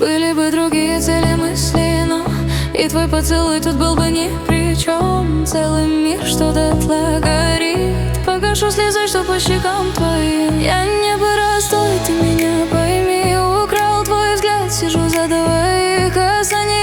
Были бы другие цели мысли, но и твой поцелуй тут был бы ни при чем. Целый мир, что дотла горит. Погашу слезы, что по щекам твоим. Я не простой, ты меня пойми. Украл твой взгляд, сижу за двоих, а за ней